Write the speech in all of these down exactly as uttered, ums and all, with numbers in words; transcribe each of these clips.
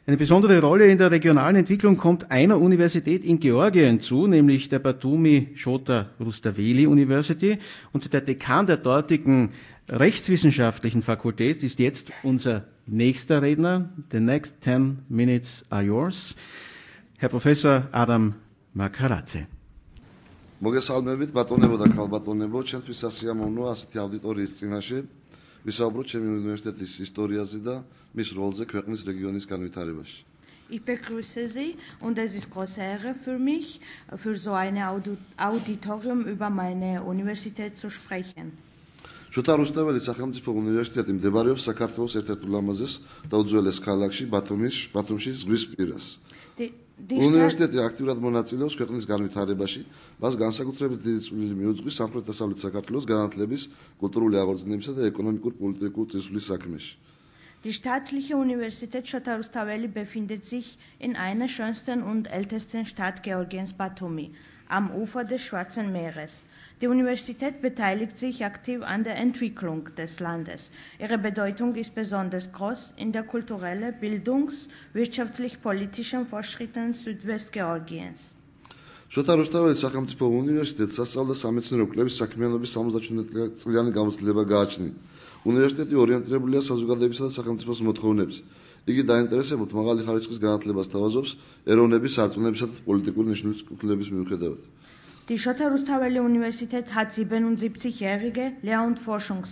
Eine besondere Rolle in der regionalen Entwicklung kommt einer Universität in Georgien zu, nämlich der Batumi Shota Rustaveli University. Und der Dekan der dortigen rechtswissenschaftlichen Fakultät ist jetzt unser nächster Redner. The next ten minutes are yours. Herr Professor Adam Makaradze. მოგესალმებით ბატონებო და ქალბატონებო, ჩემთვის სასიამოვნოა ასეთი აუდიტორიის წინაშე ვისაუბროთ ჩემი უნივერსიტეტის ისტორიაზე და მის როლზე ქვეყნის რეგიონის განვითარებაში. Ich begrüße Sie und es ist große Ehre für mich, für so ein Auditorium über meine Universität zu sprechen. შოთა რუსტაველის სახელმწიფო უნივერსიტეტი მდებარეობს საქართველოს ერთ-ერთ ულამაზეს და უძველეს ქალაქში ბათუმის ბათუმში ზღვის პირას. უნივერსიტეტი აქტიურად მონაწილეობს ქვეყნის განვითარებაში, მას განსაკუთრებით დიდი წვლილი მიუძღვის სამხრეთ-დასავლეთ საქართველოს განათლების, კულტურული აღორძინებისა და ეკონომიკურ-პოლიტიკურ წესრიგის საქმეში. Die staatliche Universität Shota Rustaveli befindet sich in einer schönsten und ältesten Stadt Georgiens, Batumi, am Ufer des Schwarzen Meeres. Die Universität beteiligt sich aktiv an der Entwicklung des Landes. Ihre Bedeutung ist besonders groß in der kulturellen, bildungs-, wirtschaftlich-politischen Fortschritten Südwestgeorgiens. შოთა რუსტაველის სახელმწიფო უნივერსიტეტს სასწავლო სამეცნიერო კვლევის საქმიანობის სამოცდაშვიდი წლიანი გამოცდილება გააჩნია. უნივერსიტეტი ორიენტირებულია საზოგადოებისა და სახელმწიფოს მოთხოვნებზე. იგი დაინტერესებულთ მაღალი ხარისხის განათლებას თავაზობს ეროვნების სარწმუნოებისა და პოლიტიკური ნიშნულების მიუხედავად. Die Shota Rustaveli Universität hat siebenundsiebzigjährige Lehr- und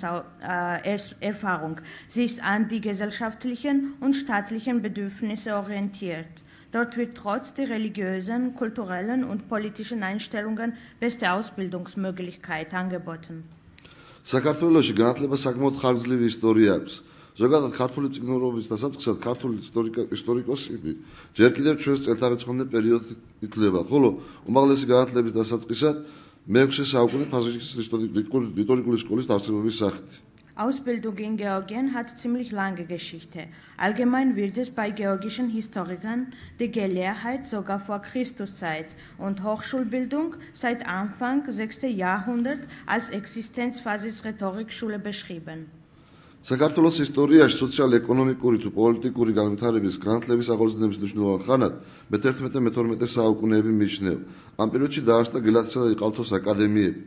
Forschungserfahrung. Sie ist an die gesellschaftlichen und staatlichen Bedürfnisse orientiert. Dort wird trotz der religiösen, kulturellen und politischen Einstellungen beste Ausbildungsmöglichkeit angeboten. საქართველოში განათლება საკმაოდ ხანგრძლივი ისტორია აქვს. ზოგადად ქართული წიგნურობის დასაწყისად ქართული ისტორიკოსები ჯერ კიდევ ჩვენს წელთაღრიცხვამდე პერიოდით ითვლება, ხოლო უმაღლესი განათლების დასაწყისად მეექვსე საუკუნე ფაზისის რიტორიკული სკოლის არსებობის სახით. Ausbildung in Georgien hat ziemlich lange Geschichte. Allgemein wird es bei georgischen Historikern die Gelehrheit sogar vor Christuszeit und Hochschulbildung seit Anfang sechsten Jahrhundert als Existenzphasis Rhetorikschule beschrieben. საქართველოს ისტორიაში სოციალ-ეკონომიკური თუ პოლიტიკური განვითარების განათლების აღორძინების მნიშვნელოვან ხანად მეთერთმეტე მეთორმეტე საუკუნეები მიიჩნევა. ამ პერიოდში დაარსდა გელათისა და იყალთოს აკადემიები.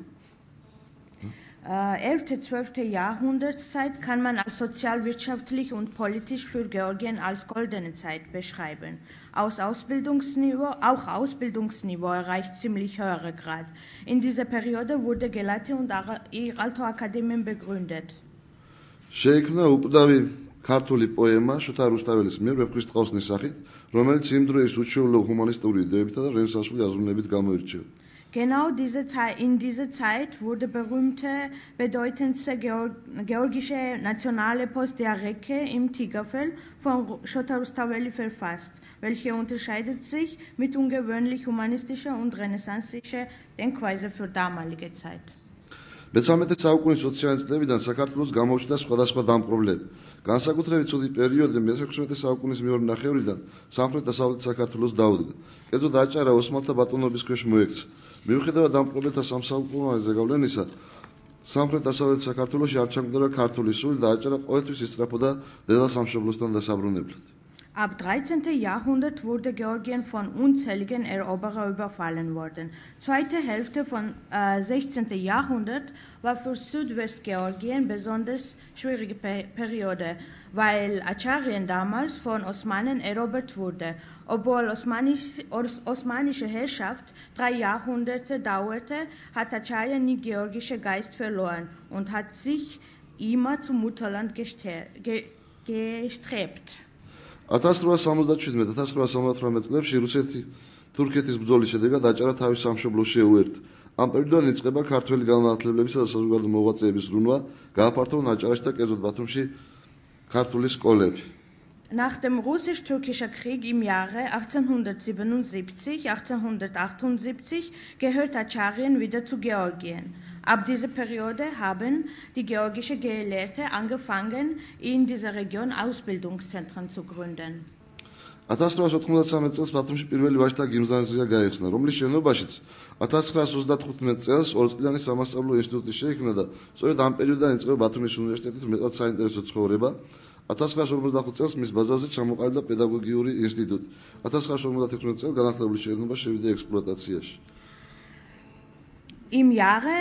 elfte zwölfte Jahrhundertzeit kann man als sozialwirtschaftlich und politisch für Georgien als goldene Zeit beschreiben. Aus Ausbildungsniveau, auch Ausbildungsniveau erreicht ziemlich höhere Grad. In dieser Periode wurde Gelati und Iqalto-Akademien begründet. შეიქმნა უპდავი ქართული პოემა შოთა რუსტაველის მიერ ვეფხვის ტყავსნის სახით, რომელიც იმ დროის უჩვეულო ჰუმანისტური იდეებითა და რენესანსული აზროვნებით გამოირჩევა. Genau diese Zeit, in dieser Zeit wurde berühmte, bedeutendste georgische nationale Post der Reke im Tigerfell von Shota Rustaveli verfasst, welche unterscheidet sich mit ungewöhnlich humanistischer und renaissancesischer Denkweise für damalige Zeit. მეცამეტე საუკუნის ოციანი წლებიდან საქართველოს გამოჩნდა სხვადასხვა დამპყრობლები. განსაკუთრებით ცუდი პერიოდი მეექვსმეტე საუკუნის მეორე ნახევრიდან სამხრეთ-დასავლეთ საქართველოს დაუდგა. კერძო დააჭარა ოსმალთა ბატონობის ქვეშ მოექცა. მიუხედავად დამპყრობელთა სამსაუკუნოზე ზეგავლენისა, სამხრეთ-დასავლეთ საქართველოში არ ჩამდგარა ქართული სული და აჭარა ყოველთვის ისწრაფოდა დედა სამშობლოსთან დასაბრუნებლად. Ab dreizehnten Jahrhundert wurde Georgien von unzähligen Eroberern überfallen worden. Zweite Hälfte von äh, sechzehnten Jahrhundert war für Südwestgeorgien besonders schwierige Pe Periode, weil Acharien damals von Osmanen erobert wurde. Obwohl Osmanisch, Os osmanische Herrschaft drei Jahrhunderte dauerte, hat Acharien nie georgische Geist verloren und hat sich immer zum Mutterland ge gestrebt. ათას რვაასი სამოცდაშვიდმეტ ათას რვაასი სამოცდათვრამეტ წლებში რუსეთი თურქეთის ბრძოლის შედეგად აჭარა თავის სამშობლოს შეუერთდა. ამ პერიოდიდან იწყება ქართველი განმანათლებლებისა და საზოგადო მოღვაწეების ზრუნვა, გააფართოვდა აჭარაში და კერძოდ ბათუმში ქართული სკოლები. Nach dem russisch-türkischen Krieg im Jahre achtzehnhundertsiebenundsiebzig achtzehnhundertachtundsiebzig gehört Acharien wieder zu Georgien. Ab dieser Periode haben die georgische Gelehrte angefangen, in dieser Region Ausbildungszentren zu gründen. ათას რვაასი ოთხმოცდამეცი წელს ბათუმში პირველი ვაჟთა გიმნაზია გაიხსნა, რომლის შენობაშიც ათას ცხრაასი ოცდათხუთმეტ წელს ორწლიანი სამასწავლო ინსტიტუტი შეიქმნა და სწორედ ამ პერიოდიდან იწყება ბათუმის უნივერსიტეტის მეტად საინტერესო ცხოვრება. ათას ცხრაასი ორმოცდახუთ წელს მის ბაზაზე ჩამოყალიბდა პედაგოგიური ინსტიტუტი. ათას ცხრაასი ორმოცდათექვსმეტ წელს განახლებული შენობა შევიდა ექსპლუატაციაში. Im Jahre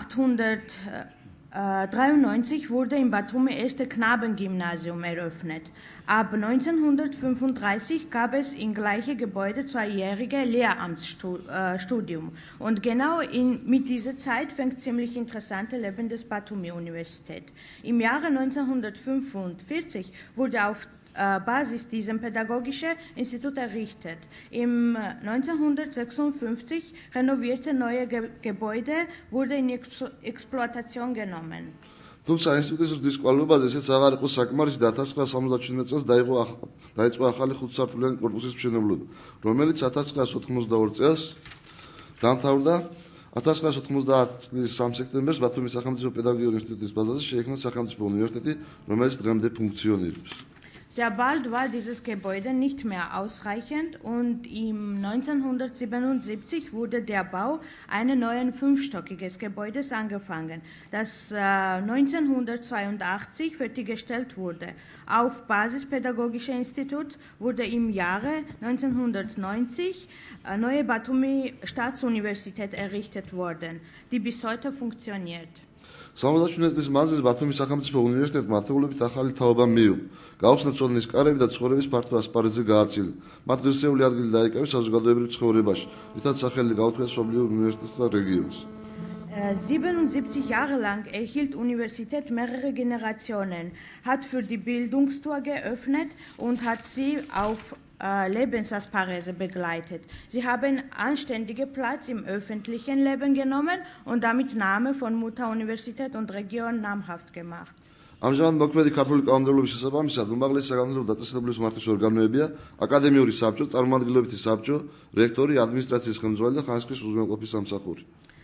achthundertdreiundneunzig wurde in Batumi erste Knabengymnasium eröffnet. Ab neunzehnhundertfünfunddreißig gab es im gleichen Gebäude zweijährige Lehramtsstudium. Und genau in, mit dieser Zeit fängt ziemlich interessante Leben des Batumi-Universität. Im Jahre neunzehnhundertfünfundvierzig wurde auf Basis diesem pädagogischen Institut errichtet. Im neunzehnhundertsechsundfünfzig renovierte neue Ge Gebäude wurde in Ex Exploitation genommen. თუმცა ინსტიტუტის ზრდის კვალობაზე ესეც აღარ იყო საკმარისი და ათას ცხრაასი სამოცდაშვიდმეტ წელს დაიწყო დაიწყო ახალი ხუთსართულიანი კორპუსის მშენებლობა, რომელიც ათას ცხრაასი ოთხმოცდაორი წელს დამთავრდა. ათას ცხრაასი ოთხმოცდაათი წლის სამი სექტემბერს ბათუმის სახელმწიფო პედაგოგიური ინსტიტუტის ბაზაზე შეიქმნა სახელმწიფო უნივერსიტეტი, რომელიც დღემდე ფუნქციონირებს. Sehr bald war dieses Gebäude nicht mehr ausreichend und im neunzehnhundertsiebenundsiebzig wurde der Bau eines neuen fünfstöckigen Gebäudes angefangen, das äh, neunzehnhundertzweiundachtzig fertiggestellt wurde. Auf Basis Pädagogischer Institut wurde im Jahre neunzehnhundertneunzig eine neue Batumi Staatsuniversität errichtet worden, die bis heute funktioniert. სამოცდაშვიდმეტ წლის მანძილზე ბათუმის სახელმწიფო უნივერსიტეტმა ათეულობით ახალი თაობა მიიღო. გაუხსნა ცოდნის კარები და ცხოვრების ფართო ასპარეზზე გააცილა. მათ ღირსეული ადგილი დაიკავეს საზოგადოებრივ ცხოვრებაში, რითაც სახელი გაუქმეს მსოფლიო უნივერსიტეტს და რეგიონს. siebenundsiebzig Jahre lang erhielt Universität mehrere Generationen, hat für die Bildungstour geöffnet und hat sie auf äh, Lebensasparese begleitet. Sie haben anständigen Platz im öffentlichen Leben genommen und damit Name von Mutter-Universität und Region namhaft gemacht. ამჟამად მოქმედი ქართული კანონმდებლობის შესაბამისად უმაღლესი სახელმწიფო დაწესებულის მართვის ორგანოებია აკადემიური საბჭო, წარმომადგენლობითი საბჭო, რექტორი, ადმინისტრაციის ხელმძღვანელი და ხანისხის უზრუნველყოფის სამსახური.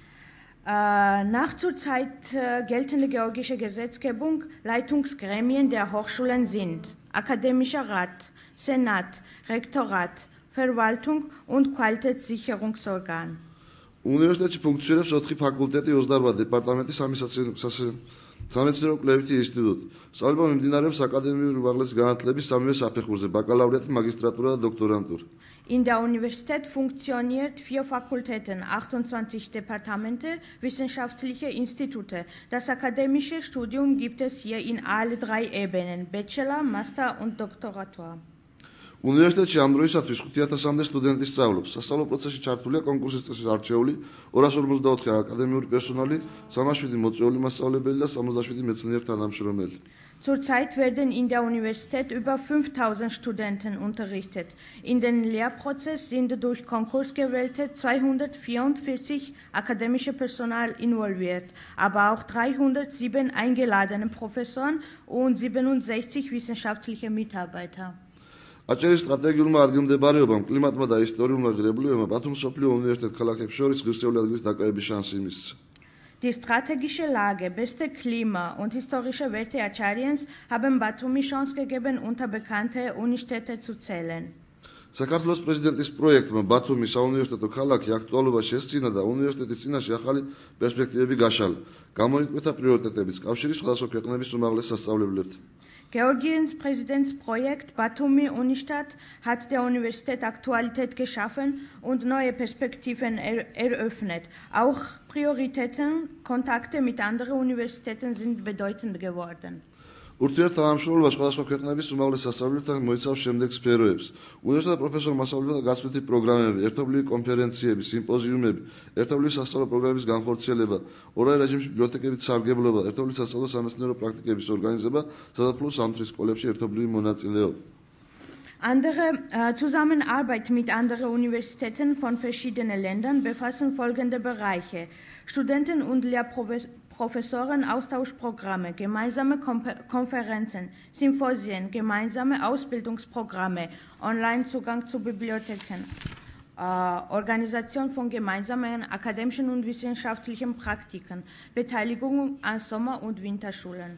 Uh, nach zurzeit uh, geltende georgische Gesetzgebung Leitungsgremien der Hochschulen sind Akademischer Rat, Senat, Rektorat, Verwaltung und Qualitätssicherungsorgan. უნივერსიტეტში ფუნქციონირებს ოთხი ფაკულტეტი, ოცდაორბა დეპარტამენტი, სამი სამეცნიერო-კვლევითი ინსტიტუტი. სწავლება მიმდინარეობს აკადემიური უმაღლესი განათლების სამივე საფეხურზე, ბაკალავრიატი, მაგისტრატურა და დოქტორანტურა. In der Universität funktioniert vier Fakultäten, achtundzwanzig Departemente, wissenschaftliche Institute. Das akademische Studium gibt es hier in alle drei Ebenen, Bachelor, Master und Doktoratur. უნივერსიტეტში ამ დროისათვის ხუთი ათასამდე სტუდენტი სწავლობს. სასწავლო პროცესში ჩართულია კონკურსის წესის არჩეული ორას ორმოცდაოთხი აკადემიური პერსონალი, სამას შვიდი მოწვეული მასწავლებელი და სამოცდაშვიდი მეცნიერ თანამშრომელი. Zurzeit werden in der Universität über fünftausend Studenten unterrichtet. In den Lehrprozess sind durch Konkurs gewählte zweihundertvierundvierzig akademische Personal involviert, aber auch dreihundertsieben eingeladene Professoren und siebenundsechzig wissenschaftliche Mitarbeiter. აჭერის სტრატეგიულმა ადგილმდებარეობამ, კლიმატმა და ისტორიულმა ღირებულებებმა ბათუმის მსოფლიო უნივერსიტეტ ქალაქებს შორის ღირსეული ადგილის დაკავების შანსი მისცა. Die strategische Lage, beste Klima und historische Werte Achariens haben Batumi Chance gegeben, unter bekannte Unistädte zu zählen. საქართველოს პრეზიდენტის პროექტმა ბათუმის საუნივერსიტეტო ქალაქი აქტუალობა შესწინა და უნივერსიტეტის წინაშე ახალი პერსპექტივები გაშალა. გამოიკვეთა პრიორიტეტების კავშირი სხვადასხვა ქვეყნების უმაღლეს სასწავლებლებთან. Georgiens Präsidentsprojekt Batumi Unistadt hat der Universität Aktualität geschaffen und neue Perspektiven er eröffnet. Auch Prioritäten, Kontakte mit anderen Universitäten sind bedeutend geworden. ურთიერთთანამშრომლობა სხვადასხვა ქვეყნების უმაღლეს სასწავლებლებთან მოიცავს შემდეგ სფეროებს. უნივერსიტეტთა პროფესორ მასწავლებელთა გაცვლითი პროგრამები, ერთობლივი კონფერენციები, სიმპოზიუმები, ერთობლივი სასწავლო პროგრამების განხორციელება, ორაერ რეჟიმში ბიბლიოთეკების სარგებლობა, ერთობლივი სასწავლო სამეცნიერო პრაქტიკების ორგანიზება, საზაფხულო სამთრის სკოლებში ერთობლივი მონაწილეობა. Andere äh, Zusammenarbeit mit anderen Universitäten von verschiedenen Ländern befassen folgende Bereiche: Studenten- und Lehrprofessoren, Austauschprogramme, gemeinsame Konferenzen, Symposien, gemeinsame Ausbildungsprogramme, Online-Zugang zu Bibliotheken, äh, Organisation von gemeinsamen akademischen und wissenschaftlichen Praktiken, Beteiligung an Sommer- und Winterschulen.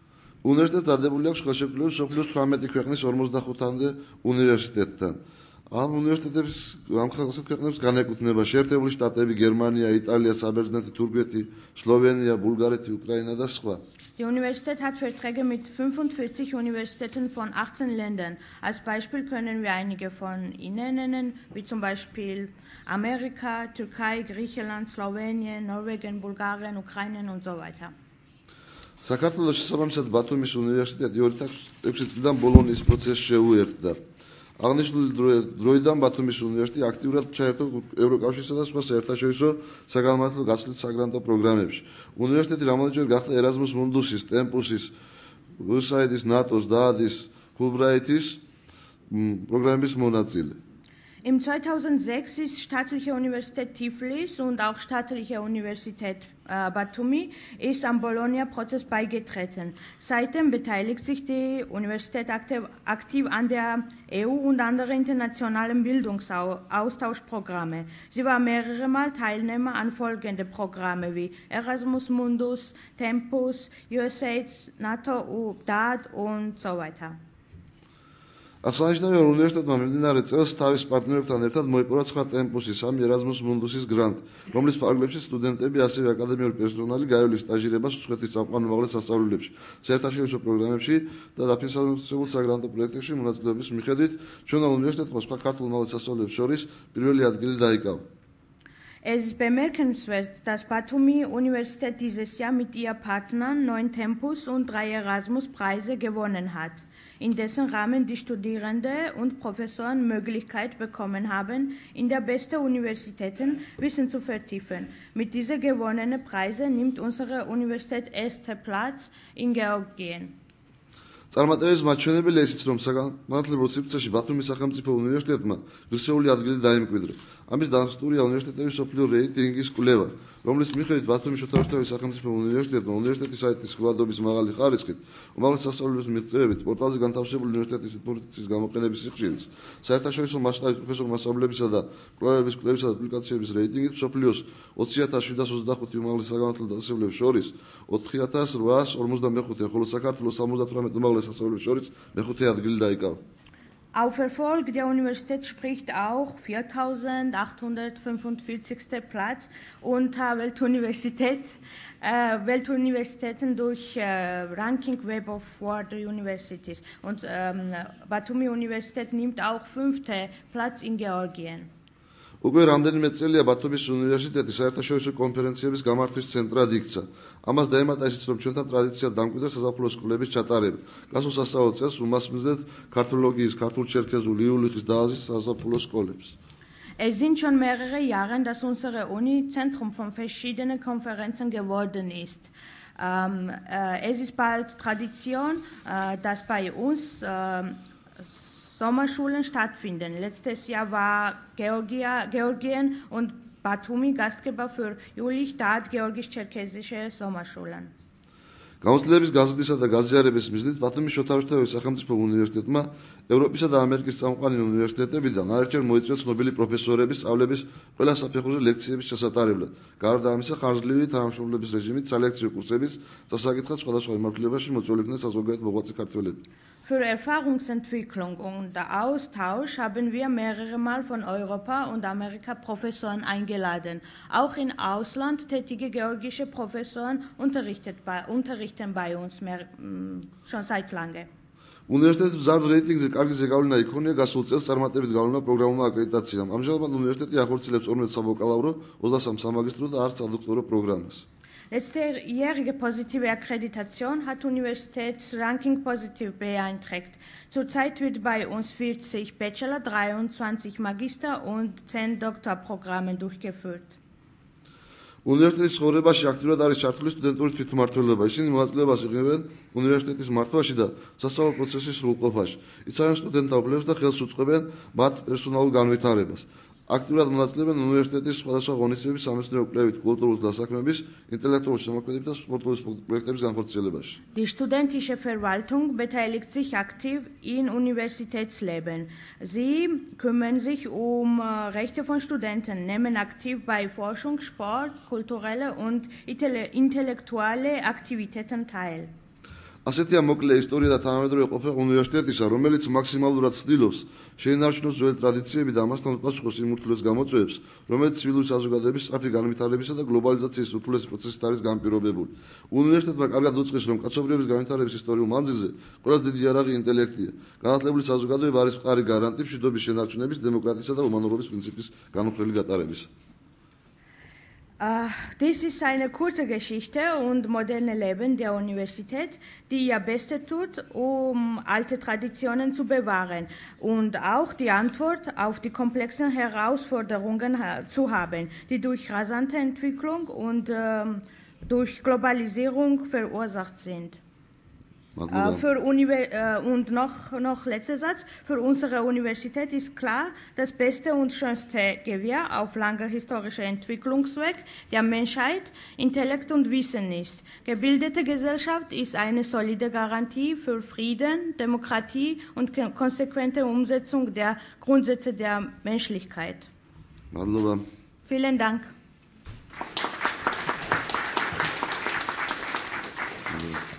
უნივერსიტეტს დადებული აქვს ხელშეკრულება მსოფლიოს თვრამეტი ქვეყნის ორმოცდახუთამდე უნივერსიტეტთან. ამ უნივერსიტეტების ამ ხალხის ქვეყნებს განეკუთვნება შეერთებული შტატები, გერმანია, იტალია, საბერძნეთი, თურქეთი, სლოვენია, ბულგარეთი, უკრაინა და სხვა. Die Universität hat Verträge mit fünfundvierzig Universitäten von achtzehn Ländern. Als Beispiel können wir einige von ihnen nennen, wie zum Beispiel Amerika, Türkei, Griechenland, Slowenien, Norwegen, Bulgarien, Ukraine und so weiter. საქართველოს შესაბამისად ბათუმის უნივერსიტეტი ორი ათას ექვსი წლიდან ბოლონიის პროცესს შეუერთდა. აღნიშნული დროიდან ბათუმის უნივერსიტეტი აქტიურად ჩაერთო ევროკავშირსა და სხვა საერთაშორისო საგანმანათლებლო გასვლით საგრანტო პროგრამებში. უნივერსიტეტი რამდენჯერ გახდა Erasmus Mundus-ის, Tempus-ის, U S A I D-ის, ნატოს, დაადის, Fulbright-ის პროგრამების მონაწილე. Im zweitausendsechs ist Staatliche Universität Tiflis und auch Staatliche Universität äh, Batumi ist am Bologna-Prozess beigetreten. Seitdem beteiligt sich die Universität aktiv, aktiv an der E U und anderen internationalen Bildungsaustauschprogramme. Sie war mehrere Mal Teilnehmer an folgenden Programme wie Erasmus Mundus, Tempus, U S A I D, NATO, D A D und so weiter. აღსანიშნავია, რომ უნივერსიტეტმა მიმდინარე წელს თავის პარტნიორებთან ერთად მოიპოვა ცხა ტემპუსის, სამი Erasmus Mundus-ის გრანტი, რომლის ფარგლებში სტუდენტები ასევე აკადემიური პერსონალი გაივლეს სტაჟირებას უცხოეთის წამყვან უმაღლეს სასწავლებლებში, საერთაშორისო პროგრამებში და დაფინანსებულ საგრანტო პროექტებში მონაწილეობის მიხედვით, ჩვენმა უნივერსიტეტმა სხვა ქართულ უმაღლეს სასწავლებლებს შორის პირველი ადგილი დაიკავა. Es ist bemerkenswert, dass Batumi Universität dieses Jahr mit ihren Partnern neun Tempus und drei Erasmus-Preise gewonnen hat, in dessen Rahmen die Studierende und Professoren Möglichkeit bekommen haben, in der besten Universitäten Wissen zu vertiefen. Mit diesen gewonnenen Preisen nimmt unsere Universität ersten Platz in Georgien. წარმატებების მაჩვენებელია ისიც, რომ საგანმანათლებლო სივრცეში ბათუმის სახელმწიფო უნივერსიტეტმა ღირსეული ადგილი დაიმკვიდრა. ამის დასტურია უნივერსიტეტების სოფლიო რეიტინგის კვლევა, რომლის მიხედვით ბათუმის შოთა რუსთაველის სახელმწიფო უნივერსიტეტმა უნივერსიტეტის საიტის ხილვადობის მაღალი ხარისხით, უმაღლეს სასწავლებლების მიღწევებით, პორტალზე განთავსებული უნივერსიტეტის ინფორმაციის გამოყენების სიხშირით, საერთაშორისო მასშტაბის პროფესორ მასწავლებლებისა და კვლევების კვლევისა და პუბლიკაციების რეიტინგით მსოფლიოს ოცი ათას შვიდას ოცდახუთი უმაღლეს საგანმანათლებლო დაწესებულების შორის ოთხი ათას რვაას ორმოცდამეხუთე, ხოლო საქართველოს სამოცდათვრამეტ უმაღლეს სასწავლებლის შორის მეხუთე ადგილი დაიკავა. Auf Erfolg der Universität spricht auch viertausendachthundertfünfundvierzigster Platz unter Weltuniversität, äh, Weltuniversitäten durch äh, Ranking Web of World Universities. Und ähm, Batumi Universität nimmt auch fünften Platz in Georgien. უკვე რამდენიმე წელია ბათუმის უნივერსიტეტი საერთაშორისო კონფერენციების გამართვის ცენტრად იქცა. ამას დაემატა ისიც, რომ ჩვენთან ტრადიციად დამკვიდრა საზაფხულო სკოლების ჩატარება. გასულ სასწავლო წელს უმასპინძლეთ ქართოლოგიის, ქართულ-ჩერქეზულ, იულიხის და აზიის საზაფხულო სკოლებს. Es sind schon mehrere Jahre, dass unsere Uni Zentrum von verschiedenen Konferenzen geworden ist. Ähm, äh, es ist bald Tradition, äh, dass bei uns äh, Sommerschulen stattfinden. Letztes Jahr war Georgia, Georgien und Batumi Gastgeber für Jülich-Dad georgisch-cherkesische Sommerschulen. გამოცდილების გაზრდისა და გაზიარების მიზნით ბათუმის შოთა რუსთაველის სახელმწიფო უნივერსიტეტმა ევროპისა და ამერიკის წამყვანი უნივერსიტეტებიდან არაერთხელ მოიწვია ცნობილი პროფესორების სწავლების ყველა საფეხურზე ლექციების ჩასატარებლად. გარდა ამისა, ხანგრძლივი თანამშრომლობის რეჟიმით სალექციო კურსების წასაკითხად სხვადასხვა მიმართულებაში მოწვეული იქნენ საზოგადოებრივ მოღვაწე ქართველები. Für Erfahrungsentwicklung und Austausch haben wir mehrere Mal von Europa und Amerika Professoren eingeladen. Auch im Ausland tätige georgische Professoren unterrichtet bei, unterrichten bei uns mehr, schon seit lange. უნივერსიტეტის მზარდ რეიტინგზე კარგი ზეგავლენა იქონია გასულ წელს წარმატებით გავლენა პროგრამულმა აკრედიტაციამ. ამჟამად უნივერსიტეტი ახორციელებს ორმოცდაათი საბაკალავრო, ოცდასამი სამაგისტრო და არც სადოქტორო პროგრამას. Letztjährige positive Akkreditation hat Universitätsranking positiv beeinträchtigt. Zurzeit wird bei uns vierzig Bachelor, dreiundzwanzig Magister und zehn Doktorprogramme durchgeführt. უნივერსიტეტის ცხოვრებაში აქტიურად არის ჩართული სტუდენტური თვითმმართველობა. ისინი მონაწილეობას იღებენ უნივერსიტეტის მართვაში და სასწავლო პროცესის სრულყოფაში. იცავენ სტუდენტთა უფლებებს და ხელს უწყობენ მათ პერსონალურ განვითარებას. აქტიურად მონაწილეობენ უნივერსიტეტის სხვადასხვა ღონისძიებების, სამეცნიერო კვლევით, კულტურული დასაქმების, ინტელექტუალური შემოქმედებისა და სპორტული პროექტების განხორციელებაში. Die studentische Verwaltung beteiligt sich aktiv im Universitätsleben. Sie kümmern sich um Rechte von Studenten, nehmen aktiv bei Forschung, Sport, kulturelle und intellektuelle Aktivitäten teil. ასეთია მოკლე ისტორია და თანამედროვე ყოფნა უნივერსიტეტისა, რომელიც მაქსიმალურად ცდილობს შეინარჩუნოს ძველი ტრადიციები და ამასთან უპასუხოს იმ ურთულეს გამოწვევებს, რომელიც civilური საზოგადოების სწრაფი განვითარებისა და გლობალიზაციის ურთულესი პროცესით არის განპირობებული. უნივერსიტეტმა კარგად უწყეს, რომ კაცობრიობის განვითარების ისტორიულ მანძილზე ყველაზე დიდი იარაღი ინტელექტია. განათლებული საზოგადოება არის მყარი გარანტი მშვიდობის შენარჩუნების, დემოკრატიისა და უმანურობის პრინციპის განუხრელი გატარებისა. Uh, dies ist eine kurze Geschichte und moderne Leben der Universität, die ihr Bestes tut, um alte Traditionen zu bewahren und auch die Antwort auf die komplexen Herausforderungen ha- zu haben, die durch rasante Entwicklung und ähm, durch Globalisierung verursacht sind. Äh, für Univer- äh, und noch, noch letzter Satz, für unsere Universität ist klar, das beste und schönste Gewehr auf langer historischer Entwicklungsweg der Menschheit Intellekt und Wissen ist. Gebildete Gesellschaft ist eine solide Garantie für Frieden, Demokratie und kon- konsequente Umsetzung der Grundsätze der Menschlichkeit. Madlova. Vielen Dank. Mhm.